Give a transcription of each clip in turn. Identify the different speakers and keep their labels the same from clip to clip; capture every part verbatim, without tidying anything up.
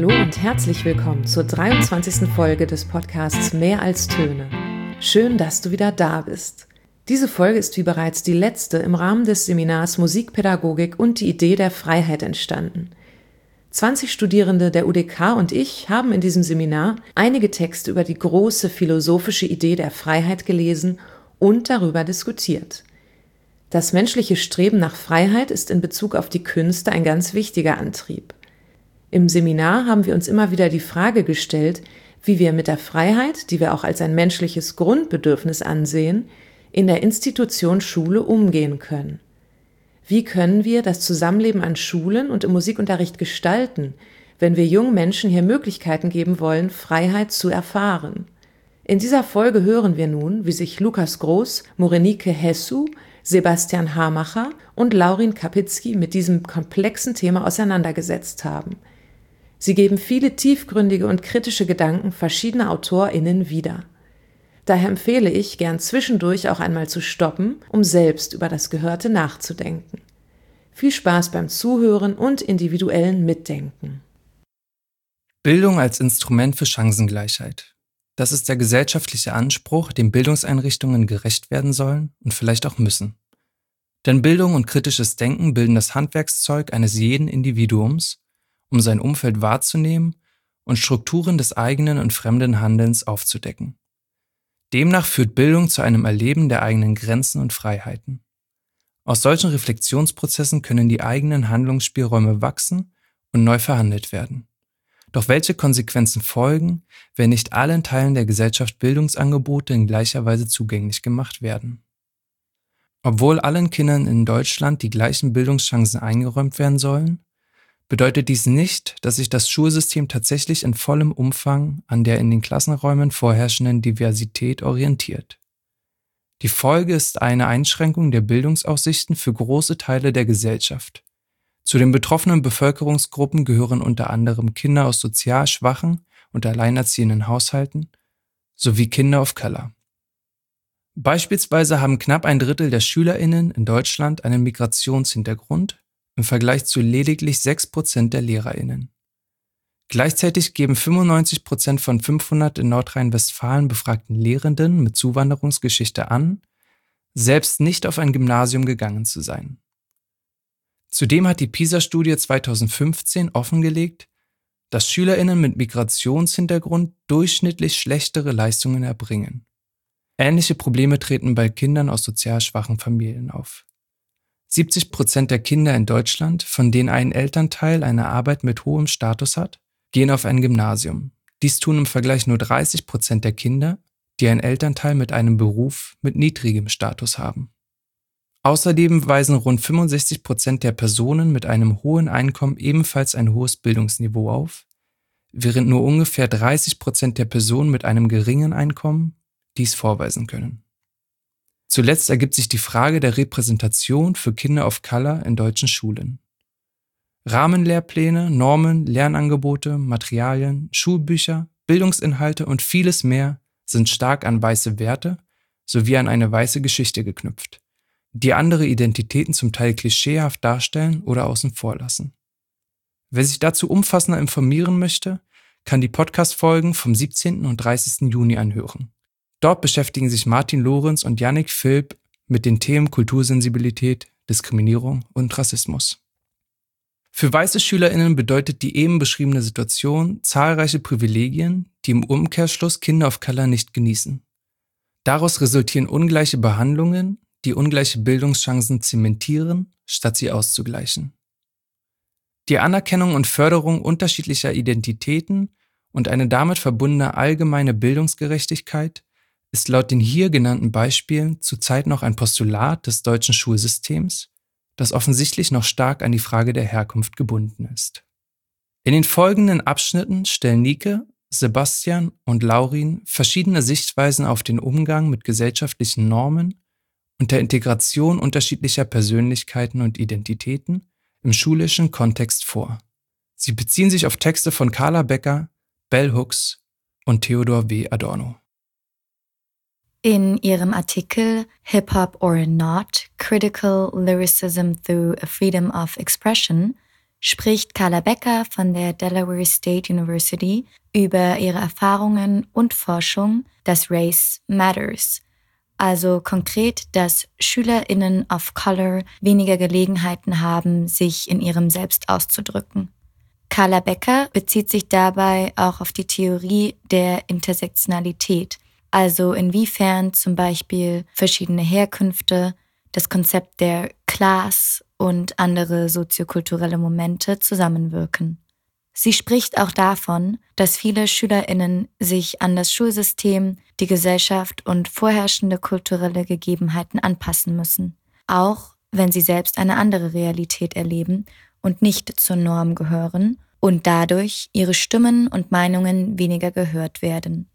Speaker 1: Hallo und herzlich willkommen zur dreiundzwanzigsten Folge des Podcasts Mehr als Töne. Schön, dass du wieder da bist. Diese Folge ist wie bereits die letzte im Rahmen des Seminars Musikpädagogik und die Idee der Freiheit entstanden. zwanzig Studierende der U D K und ich haben in diesem Seminar einige Texte über die große philosophische Idee der Freiheit gelesen und darüber diskutiert. Das menschliche Streben nach Freiheit ist in Bezug auf die Künste ein ganz wichtiger Antrieb. Im Seminar haben wir uns immer wieder die Frage gestellt, wie wir mit der Freiheit, die wir auch als ein menschliches Grundbedürfnis ansehen, in der Institution Schule umgehen können. Wie können wir das Zusammenleben an Schulen und im Musikunterricht gestalten, wenn wir jungen Menschen hier Möglichkeiten geben wollen, Freiheit zu erfahren? In dieser Folge hören wir nun, wie sich Lukas Groß, Morenike Hessu, Sebastian Hamacher und Laurin Kapitzky mit diesem komplexen Thema auseinandergesetzt haben. Sie geben viele tiefgründige und kritische Gedanken verschiedener AutorInnen wieder. Daher empfehle ich, gern zwischendurch auch einmal zu stoppen, um selbst über das Gehörte nachzudenken. Viel Spaß beim Zuhören und individuellen Mitdenken.
Speaker 2: Bildung als Instrument für Chancengleichheit. Das ist der gesellschaftliche Anspruch, dem Bildungseinrichtungen gerecht werden sollen und vielleicht auch müssen. Denn Bildung und kritisches Denken bilden das Handwerkszeug eines jeden Individuums, um sein Umfeld wahrzunehmen und Strukturen des eigenen und fremden Handelns aufzudecken. Demnach führt Bildung zu einem Erleben der eigenen Grenzen und Freiheiten. Aus solchen Reflexionsprozessen können die eigenen Handlungsspielräume wachsen und neu verhandelt werden. Doch welche Konsequenzen folgen, wenn nicht allen Teilen der Gesellschaft Bildungsangebote in gleicher Weise zugänglich gemacht werden? Obwohl allen Kindern in Deutschland die gleichen Bildungschancen eingeräumt werden sollen, bedeutet dies nicht, dass sich das Schulsystem tatsächlich in vollem Umfang an der in den Klassenräumen vorherrschenden Diversität orientiert. Die Folge ist eine Einschränkung der Bildungsaussichten für große Teile der Gesellschaft. Zu den betroffenen Bevölkerungsgruppen gehören unter anderem Kinder aus sozial schwachen und alleinerziehenden Haushalten sowie Kinder of Color. Beispielsweise haben knapp ein Drittel der SchülerInnen in Deutschland einen Migrationshintergrund, im Vergleich zu lediglich sechs Prozent der LehrerInnen. Gleichzeitig geben fünfundneunzig Prozent von fünfhundert in Nordrhein-Westfalen befragten Lehrenden mit Zuwanderungsgeschichte an, selbst nicht auf ein Gymnasium gegangen zu sein. Zudem hat die PISA-Studie zweitausendfünfzehn offengelegt, dass SchülerInnen mit Migrationshintergrund durchschnittlich schlechtere Leistungen erbringen. Ähnliche Probleme treten bei Kindern aus sozial schwachen Familien auf. siebzig Prozent der Kinder in Deutschland, von denen ein Elternteil eine Arbeit mit hohem Status hat, gehen auf ein Gymnasium. Dies tun im Vergleich nur dreißig Prozent der Kinder, die einen Elternteil mit einem Beruf mit niedrigem Status haben. Außerdem weisen rund fünfundsechzig Prozent der Personen mit einem hohen Einkommen ebenfalls ein hohes Bildungsniveau auf, während nur ungefähr dreißig Prozent der Personen mit einem geringen Einkommen dies vorweisen können. Zuletzt ergibt sich die Frage der Repräsentation für Kinder of Color in deutschen Schulen. Rahmenlehrpläne, Normen, Lernangebote, Materialien, Schulbücher, Bildungsinhalte und vieles mehr sind stark an weiße Werte sowie an eine weiße Geschichte geknüpft, die andere Identitäten zum Teil klischeehaft darstellen oder außen vor lassen. Wer sich dazu umfassender informieren möchte, kann die Podcast-Folgen vom siebzehnten und dreißigsten Juni anhören. Dort beschäftigen sich Martin Lorenz und Yannick Philipp mit den Themen Kultursensibilität, Diskriminierung und Rassismus. Für weiße SchülerInnen bedeutet die eben beschriebene Situation zahlreiche Privilegien, die im Umkehrschluss Kinder of Color nicht genießen. Daraus resultieren ungleiche Behandlungen, die ungleiche Bildungschancen zementieren, statt sie auszugleichen. Die Anerkennung und Förderung unterschiedlicher Identitäten und eine damit verbundene allgemeine Bildungsgerechtigkeit ist laut den hier genannten Beispielen zurzeit noch ein Postulat des deutschen Schulsystems, das offensichtlich noch stark an die Frage der Herkunft gebunden ist. In den folgenden Abschnitten stellen Nike, Sebastian und Laurin verschiedene Sichtweisen auf den Umgang mit gesellschaftlichen Normen und der Integration unterschiedlicher Persönlichkeiten und Identitäten im schulischen Kontext vor. Sie beziehen sich auf Texte von Carla Becker, Bell Hooks und Theodor W. Adorno.
Speaker 3: In ihrem Artikel Hip-Hop or Not, Critical Lyricism Through a Freedom of Expression spricht Carla Becker von der Delaware State University über ihre Erfahrungen und Forschung, dass Race Matters, also konkret, dass SchülerInnen of Color weniger Gelegenheiten haben, sich in ihrem Selbst auszudrücken. Carla Becker bezieht sich dabei auch auf die Theorie der Intersektionalität, also inwiefern zum Beispiel verschiedene Herkünfte, das Konzept der Class und andere soziokulturelle Momente zusammenwirken. Sie spricht auch davon, dass viele SchülerInnen sich an das Schulsystem, die Gesellschaft und vorherrschende kulturelle Gegebenheiten anpassen müssen, auch wenn sie selbst eine andere Realität erleben und nicht zur Norm gehören und dadurch ihre Stimmen und Meinungen weniger gehört werden.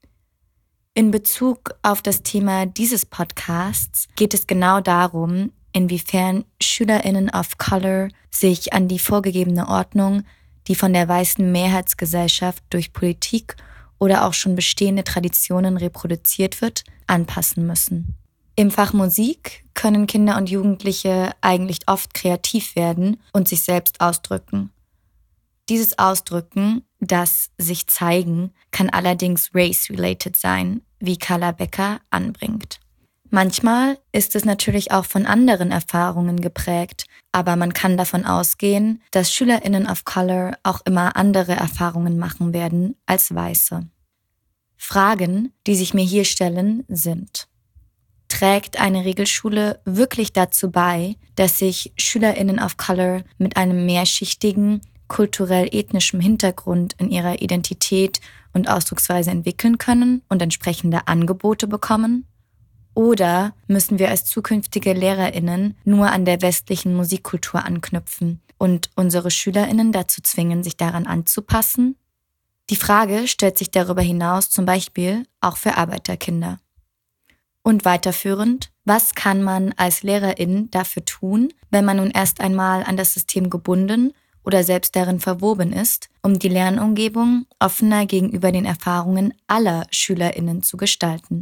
Speaker 3: In Bezug auf das Thema dieses Podcasts geht es genau darum, inwiefern SchülerInnen of Color sich an die vorgegebene Ordnung, die von der weißen Mehrheitsgesellschaft durch Politik oder auch schon bestehende Traditionen reproduziert wird, anpassen müssen. Im Fach Musik können Kinder und Jugendliche eigentlich oft kreativ werden und sich selbst ausdrücken. Dieses Ausdrücken, das sich zeigen, kann allerdings race-related sein, wie Carla Becker anbringt. Manchmal ist es natürlich auch von anderen Erfahrungen geprägt, aber man kann davon ausgehen, dass SchülerInnen of Color auch immer andere Erfahrungen machen werden als Weiße. Fragen, die sich mir hier stellen, sind: Trägt eine Regelschule wirklich dazu bei, dass sich SchülerInnen of Color mit einem mehrschichtigen, kulturell-ethnischen Hintergrund in ihrer Identität und Ausdrucksweise entwickeln können und entsprechende Angebote bekommen? Oder müssen wir als zukünftige LehrerInnen nur an der westlichen Musikkultur anknüpfen und unsere SchülerInnen dazu zwingen, sich daran anzupassen? Die Frage stellt sich darüber hinaus zum Beispiel auch für Arbeiterkinder. Und weiterführend, was kann man als LehrerIn dafür tun, wenn man nun erst einmal an das System gebunden oder selbst darin verwoben ist, um die Lernumgebung offener gegenüber den Erfahrungen aller SchülerInnen zu gestalten?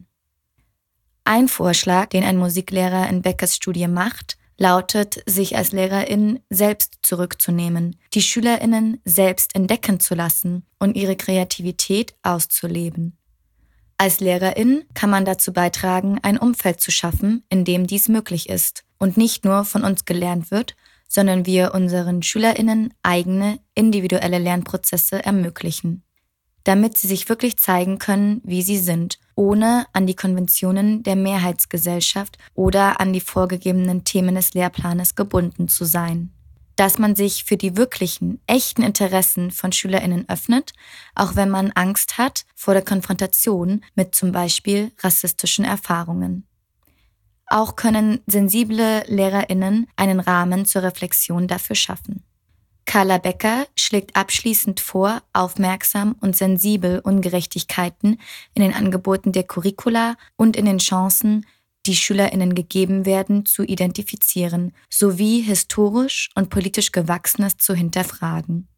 Speaker 3: Ein Vorschlag, den ein Musiklehrer in Beckers Studie macht, lautet, sich als LehrerIn selbst zurückzunehmen, die SchülerInnen selbst entdecken zu lassen und ihre Kreativität auszuleben. Als LehrerIn kann man dazu beitragen, ein Umfeld zu schaffen, in dem dies möglich ist und nicht nur von uns gelernt wird, sondern wir unseren SchülerInnen eigene, individuelle Lernprozesse ermöglichen, damit sie sich wirklich zeigen können, wie sie sind, ohne an die Konventionen der Mehrheitsgesellschaft oder an die vorgegebenen Themen des Lehrplanes gebunden zu sein. Dass man sich für die wirklichen, echten Interessen von SchülerInnen öffnet, auch wenn man Angst hat vor der Konfrontation mit zum Beispiel rassistischen Erfahrungen. Auch können sensible LehrerInnen einen Rahmen zur Reflexion dafür schaffen. Carla Becker schlägt abschließend vor, aufmerksam und sensibel Ungerechtigkeiten in den Angeboten der Curricula und in den Chancen, die SchülerInnen gegeben werden, zu identifizieren, sowie historisch und politisch Gewachsenes zu hinterfragen.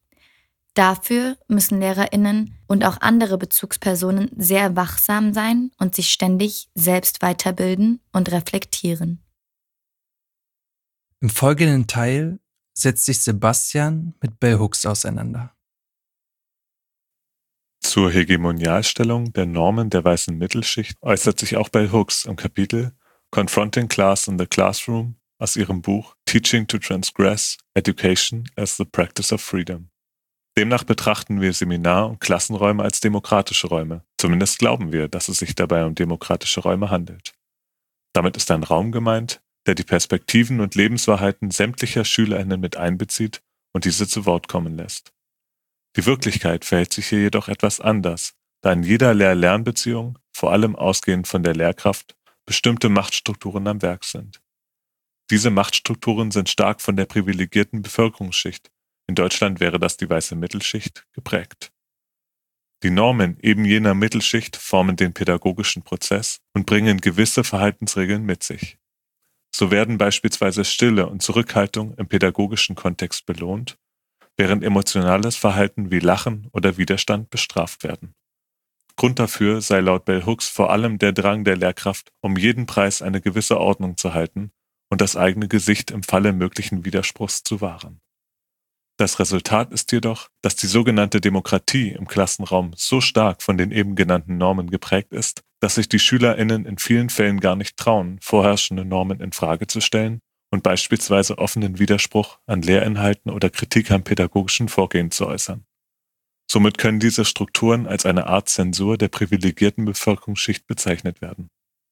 Speaker 3: Dafür müssen LehrerInnen und auch andere Bezugspersonen sehr wachsam sein und sich ständig selbst weiterbilden und reflektieren.
Speaker 2: Im folgenden Teil setzt sich Sebastian mit Bell Hooks auseinander.
Speaker 4: Zur Hegemonialstellung der Normen der weißen Mittelschicht äußert sich auch Bell Hooks im Kapitel Confronting Class in the Classroom aus ihrem Buch Teaching to Transgress: Education as the Practice of Freedom. Demnach betrachten wir Seminar- und Klassenräume als demokratische Räume. Zumindest glauben wir, dass es sich dabei um demokratische Räume handelt. Damit ist ein Raum gemeint, der die Perspektiven und Lebenswahrheiten sämtlicher SchülerInnen mit einbezieht und diese zu Wort kommen lässt. Die Wirklichkeit verhält sich hier jedoch etwas anders, da in jeder Lehr-Lern-Beziehung, vor allem ausgehend von der Lehrkraft, bestimmte Machtstrukturen am Werk sind. Diese Machtstrukturen sind stark von der privilegierten Bevölkerungsschicht, in Deutschland wäre das die weiße Mittelschicht, geprägt. Die Normen eben jener Mittelschicht formen den pädagogischen Prozess und bringen gewisse Verhaltensregeln mit sich. So werden beispielsweise Stille und Zurückhaltung im pädagogischen Kontext belohnt, während emotionales Verhalten wie Lachen oder Widerstand bestraft werden. Grund dafür sei laut Bell Hooks vor allem der Drang der Lehrkraft, um jeden Preis eine gewisse Ordnung zu halten und das eigene Gesicht im Falle möglichen Widerspruchs zu wahren. Das Resultat ist jedoch, dass die sogenannte Demokratie im Klassenraum so stark von den eben genannten Normen geprägt ist, dass sich die SchülerInnen in vielen Fällen gar nicht trauen, vorherrschende Normen in Frage zu stellen und beispielsweise offenen Widerspruch an Lehrinhalten oder Kritik am pädagogischen Vorgehen zu äußern. Somit können diese Strukturen als eine Art Zensur der privilegierten Bevölkerungsschicht bezeichnet werden.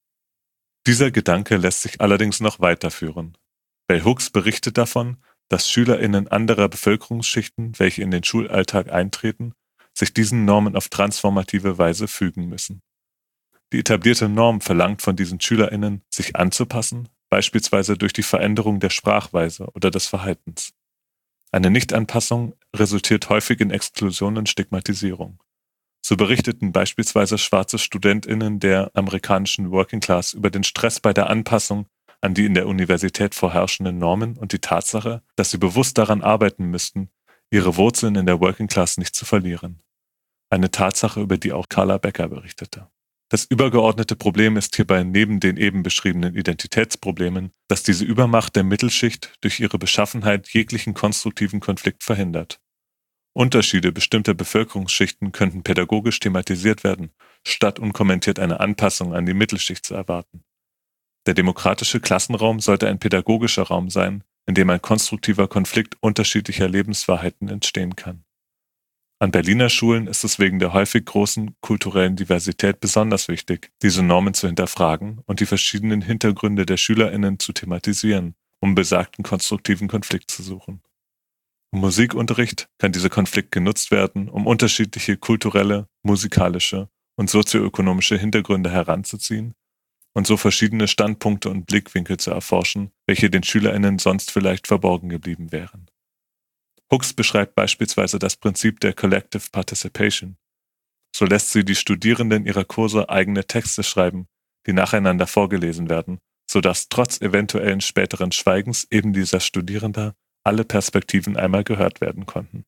Speaker 4: Dieser Gedanke lässt sich allerdings noch weiterführen. Bell Hooks berichtet davon, dass SchülerInnen anderer Bevölkerungsschichten, welche in den Schulalltag eintreten, sich diesen Normen auf transformative Weise fügen müssen. Die etablierte Norm verlangt von diesen SchülerInnen, sich anzupassen, beispielsweise durch die Veränderung der Sprachweise oder des Verhaltens. Eine Nichtanpassung resultiert häufig in Exklusion und Stigmatisierung. So berichteten beispielsweise schwarze StudentInnen der amerikanischen Working Class über den Stress bei der Anpassung an die in der Universität vorherrschenden Normen und die Tatsache, dass sie bewusst daran arbeiten müssten, ihre Wurzeln in der Working Class nicht zu verlieren. Eine Tatsache, über die auch Carla Becker berichtete. Das übergeordnete Problem ist hierbei neben den eben beschriebenen Identitätsproblemen, dass diese Übermacht der Mittelschicht durch ihre Beschaffenheit jeglichen konstruktiven Konflikt verhindert. Unterschiede bestimmter Bevölkerungsschichten könnten pädagogisch thematisiert werden, statt unkommentiert eine Anpassung an die Mittelschicht zu erwarten. Der demokratische Klassenraum sollte ein pädagogischer Raum sein, in dem ein konstruktiver Konflikt unterschiedlicher Lebenswahrheiten entstehen kann. An Berliner Schulen ist es wegen der häufig großen kulturellen Diversität besonders wichtig, diese Normen zu hinterfragen und die verschiedenen Hintergründe der SchülerInnen zu thematisieren, um besagten konstruktiven Konflikt zu suchen. Im Musikunterricht kann dieser Konflikt genutzt werden, um unterschiedliche kulturelle, musikalische und sozioökonomische Hintergründe heranzuziehen und so verschiedene Standpunkte und Blickwinkel zu erforschen, welche den SchülerInnen sonst vielleicht verborgen geblieben wären. Hooks beschreibt beispielsweise das Prinzip der Collective Participation. So lässt sie die Studierenden ihrer Kurse eigene Texte schreiben, die nacheinander vorgelesen werden, sodass trotz eventuellen späteren Schweigens eben dieser Studierender alle Perspektiven einmal gehört werden konnten.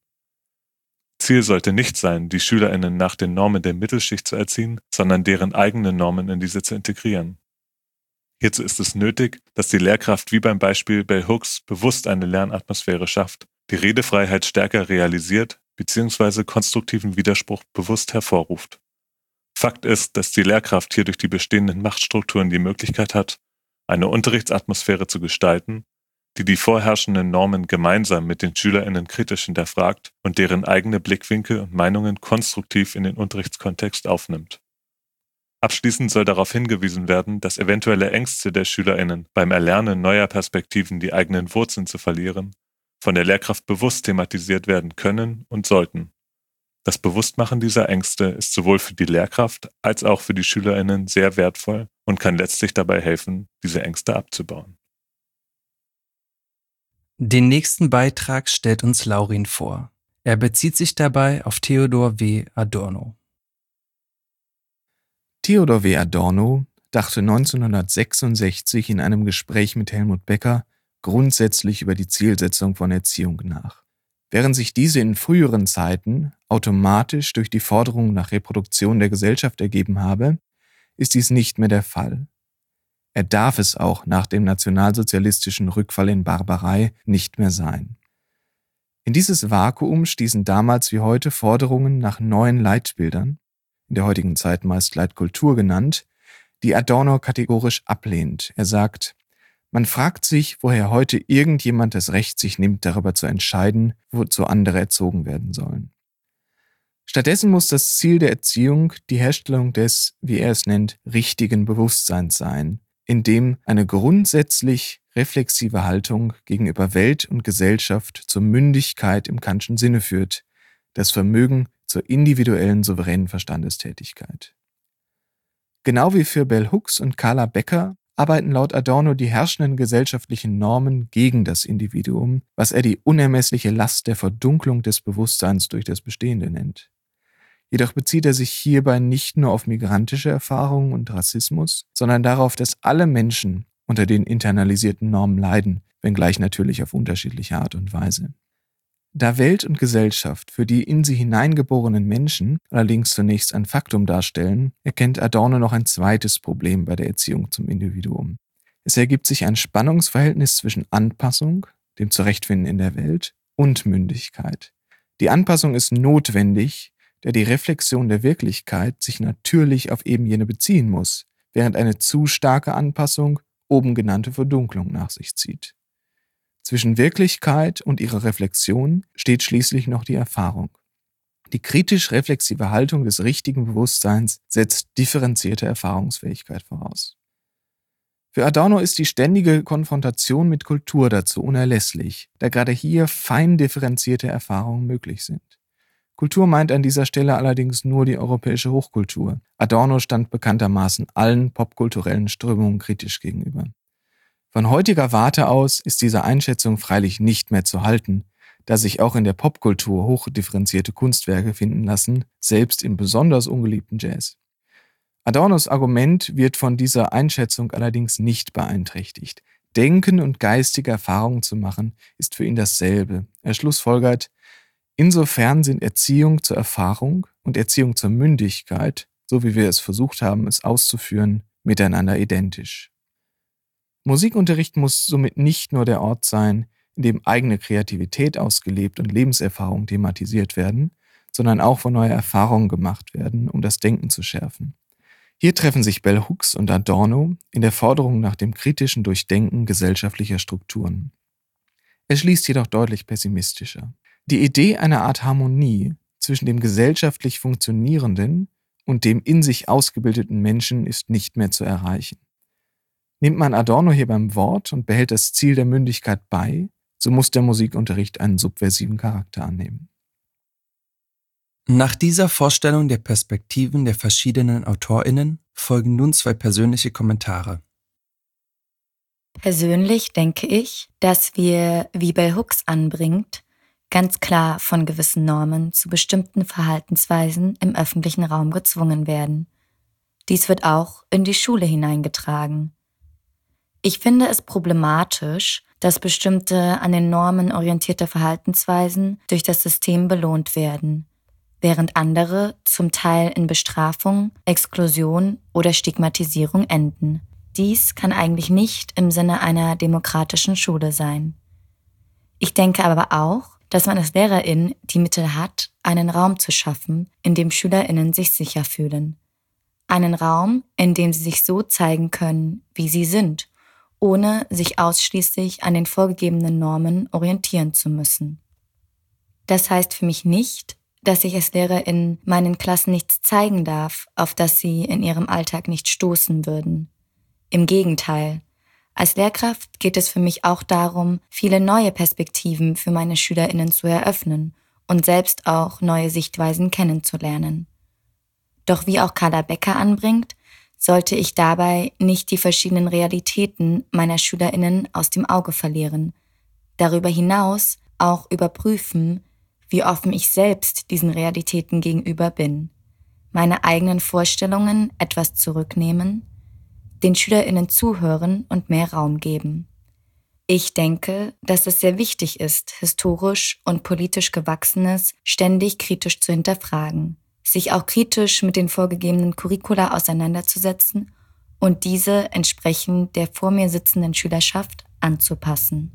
Speaker 4: Ziel sollte nicht sein, die SchülerInnen nach den Normen der Mittelschicht zu erziehen, sondern deren eigene Normen in diese zu integrieren. Hierzu ist es nötig, dass die Lehrkraft wie beim Beispiel Bell Hooks bewusst eine Lernatmosphäre schafft, die Redefreiheit stärker realisiert bzw. konstruktiven Widerspruch bewusst hervorruft. Fakt ist, dass die Lehrkraft hier durch die bestehenden Machtstrukturen die Möglichkeit hat, eine Unterrichtsatmosphäre zu gestalten, die die vorherrschenden Normen gemeinsam mit den SchülerInnen kritisch hinterfragt und deren eigene Blickwinkel und Meinungen konstruktiv in den Unterrichtskontext aufnimmt. Abschließend soll darauf hingewiesen werden, dass eventuelle Ängste der SchülerInnen beim Erlernen neuer Perspektiven die eigenen Wurzeln zu verlieren, von der Lehrkraft bewusst thematisiert werden können und sollten. Das Bewusstmachen dieser Ängste ist sowohl für die Lehrkraft als auch für die SchülerInnen sehr wertvoll und kann letztlich dabei helfen, diese Ängste abzubauen.
Speaker 2: Den nächsten Beitrag stellt uns Laurin vor. Er bezieht sich dabei auf Theodor W. Adorno.
Speaker 5: Theodor W. Adorno dachte neunzehnhundertsechsundsechzig in einem Gespräch mit Helmut Becker grundsätzlich über die Zielsetzung von Erziehung nach. Während sich diese in früheren Zeiten automatisch durch die Forderung nach Reproduktion der Gesellschaft ergeben habe, ist dies nicht mehr der Fall. Er darf es auch nach dem nationalsozialistischen Rückfall in Barbarei nicht mehr sein. In dieses Vakuum stießen damals wie heute Forderungen nach neuen Leitbildern, in der heutigen Zeit meist Leitkultur genannt, die Adorno kategorisch ablehnt. Er sagt, man fragt sich, woher heute irgendjemand das Recht sich nimmt, darüber zu entscheiden, wozu andere erzogen werden sollen. Stattdessen muss das Ziel der Erziehung die Herstellung des, wie er es nennt, richtigen Bewusstseins sein, in dem eine grundsätzlich reflexive Haltung gegenüber Welt und Gesellschaft zur Mündigkeit im Kantschen Sinne führt, das Vermögen zur individuellen souveränen Verstandestätigkeit. Genau wie für Bell Hooks und Carla Becker arbeiten laut Adorno die herrschenden gesellschaftlichen Normen gegen das Individuum, was er die unermessliche Last der Verdunklung des Bewusstseins durch das Bestehende nennt. Jedoch bezieht er sich hierbei nicht nur auf migrantische Erfahrungen und Rassismus, sondern darauf, dass alle Menschen unter den internalisierten Normen leiden, wenngleich natürlich auf unterschiedliche Art und Weise. Da Welt und Gesellschaft für die in sie hineingeborenen Menschen allerdings zunächst ein Faktum darstellen, erkennt Adorno noch ein zweites Problem bei der Erziehung zum Individuum. Es ergibt sich ein Spannungsverhältnis zwischen Anpassung, dem Zurechtfinden in der Welt, und Mündigkeit. Die Anpassung ist notwendig, da die Reflexion der Wirklichkeit sich natürlich auf eben jene beziehen muss, während eine zu starke Anpassung oben genannte Verdunklung nach sich zieht. Zwischen Wirklichkeit und ihrer Reflexion steht schließlich noch die Erfahrung. Die kritisch-reflexive Haltung des richtigen Bewusstseins setzt differenzierte Erfahrungsfähigkeit voraus. Für Adorno ist die ständige Konfrontation mit Kultur dazu unerlässlich, da gerade hier fein differenzierte Erfahrungen möglich sind. Kultur meint an dieser Stelle allerdings nur die europäische Hochkultur. Adorno stand bekanntermaßen allen popkulturellen Strömungen kritisch gegenüber. Von heutiger Warte aus ist diese Einschätzung freilich nicht mehr zu halten, da sich auch in der Popkultur hochdifferenzierte Kunstwerke finden lassen, selbst im besonders ungeliebten Jazz. Adornos Argument wird von dieser Einschätzung allerdings nicht beeinträchtigt. Denken und geistige Erfahrungen zu machen, ist für ihn dasselbe. Er schlussfolgert, insofern sind Erziehung zur Erfahrung und Erziehung zur Mündigkeit, so wie wir es versucht haben, es auszuführen, miteinander identisch. Musikunterricht muss somit nicht nur der Ort sein, in dem eigene Kreativität ausgelebt und Lebenserfahrung thematisiert werden, sondern auch von neue Erfahrungen gemacht werden, um das Denken zu schärfen. Hier treffen sich Bell Hooks und Adorno in der Forderung nach dem kritischen Durchdenken gesellschaftlicher Strukturen. Er schließt jedoch deutlich pessimistischer. Die Idee einer Art Harmonie zwischen dem gesellschaftlich funktionierenden und dem in sich ausgebildeten Menschen ist nicht mehr zu erreichen. Nimmt man Adorno hier beim Wort und behält das Ziel der Mündigkeit bei, so muss der Musikunterricht einen subversiven Charakter annehmen.
Speaker 2: Nach dieser Vorstellung der Perspektiven der verschiedenen AutorInnen folgen nun zwei persönliche Kommentare.
Speaker 3: Persönlich denke ich, dass wir, wie Bell Hooks anbringt, ganz klar von gewissen Normen zu bestimmten Verhaltensweisen im öffentlichen Raum gezwungen werden. Dies wird auch in die Schule hineingetragen. Ich finde es problematisch, dass bestimmte an den Normen orientierte Verhaltensweisen durch das System belohnt werden, während andere zum Teil in Bestrafung, Exklusion oder Stigmatisierung enden. Dies kann eigentlich nicht im Sinne einer demokratischen Schule sein. Ich denke aber auch, dass man als Lehrerin die Mittel hat, einen Raum zu schaffen, in dem SchülerInnen sich sicher fühlen. Einen Raum, in dem sie sich so zeigen können, wie sie sind, ohne sich ausschließlich an den vorgegebenen Normen orientieren zu müssen. Das heißt für mich nicht, dass ich als Lehrerin meinen Klassen nichts zeigen darf, auf das sie in ihrem Alltag nicht stoßen würden. Im Gegenteil. Als Lehrkraft geht es für mich auch darum, viele neue Perspektiven für meine SchülerInnen zu eröffnen und selbst auch neue Sichtweisen kennenzulernen. Doch wie auch Carla Becker anbringt, sollte ich dabei nicht die verschiedenen Realitäten meiner SchülerInnen aus dem Auge verlieren. Darüber hinaus auch überprüfen, wie offen ich selbst diesen Realitäten gegenüber bin, meine eigenen Vorstellungen etwas zurücknehmen, den SchülerInnen zuhören und mehr Raum geben. Ich denke, dass es sehr wichtig ist, historisch und politisch Gewachsenes ständig kritisch zu hinterfragen, sich auch kritisch mit den vorgegebenen Curricula auseinanderzusetzen und diese entsprechend der vor mir sitzenden Schülerschaft anzupassen.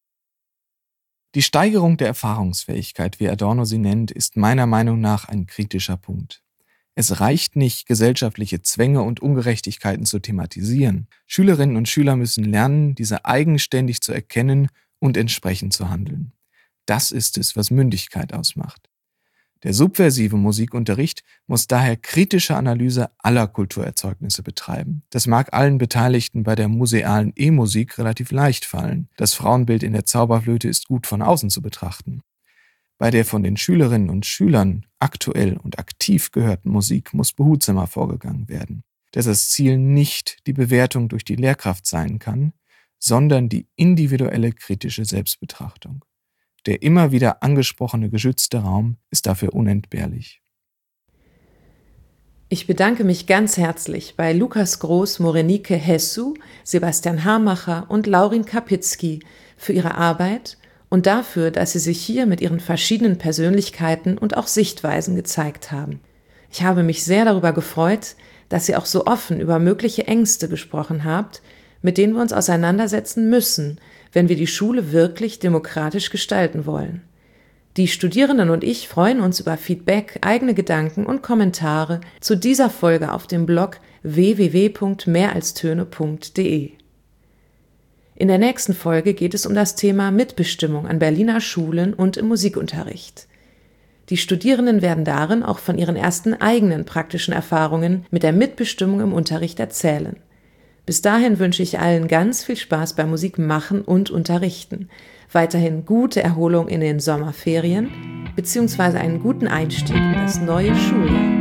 Speaker 5: Die Steigerung der Erfahrungsfähigkeit, wie Adorno sie nennt, ist meiner Meinung nach ein kritischer Punkt. Es reicht nicht, gesellschaftliche Zwänge und Ungerechtigkeiten zu thematisieren. Schülerinnen und Schüler müssen lernen, diese eigenständig zu erkennen und entsprechend zu handeln. Das ist es, was Mündigkeit ausmacht. Der subversive Musikunterricht muss daher kritische Analyse aller Kulturerzeugnisse betreiben. Das mag allen Beteiligten bei der musealen E-Musik relativ leicht fallen. Das Frauenbild in der Zauberflöte ist gut von außen zu betrachten. Bei der von den Schülerinnen und Schülern aktuell und aktiv gehörten Musik muss behutsamer vorgegangen werden, dass das Ziel nicht die Bewertung durch die Lehrkraft sein kann, sondern die individuelle kritische Selbstbetrachtung. Der immer wieder angesprochene geschützte Raum ist dafür unentbehrlich.
Speaker 1: Ich bedanke mich ganz herzlich bei Lukas Groß, Morenike Hessu, Sebastian Hamacher und Laurin Kapitzky für ihre Arbeit und dafür, dass sie sich hier mit ihren verschiedenen Persönlichkeiten und auch Sichtweisen gezeigt haben. Ich habe mich sehr darüber gefreut, dass ihr auch so offen über mögliche Ängste gesprochen habt, mit denen wir uns auseinandersetzen müssen, wenn wir die Schule wirklich demokratisch gestalten wollen. Die Studierenden und ich freuen uns über Feedback, eigene Gedanken und Kommentare zu dieser Folge auf dem Blog w w w punkt mehr als töne punkt d e. In der nächsten Folge geht es um das Thema Mitbestimmung an Berliner Schulen und im Musikunterricht. Die Studierenden werden darin auch von ihren ersten eigenen praktischen Erfahrungen mit der Mitbestimmung im Unterricht erzählen. Bis dahin wünsche ich allen ganz viel Spaß beim Musik machen und unterrichten. Weiterhin gute Erholung in den Sommerferien bzw. einen guten Einstieg in das neue Schuljahr.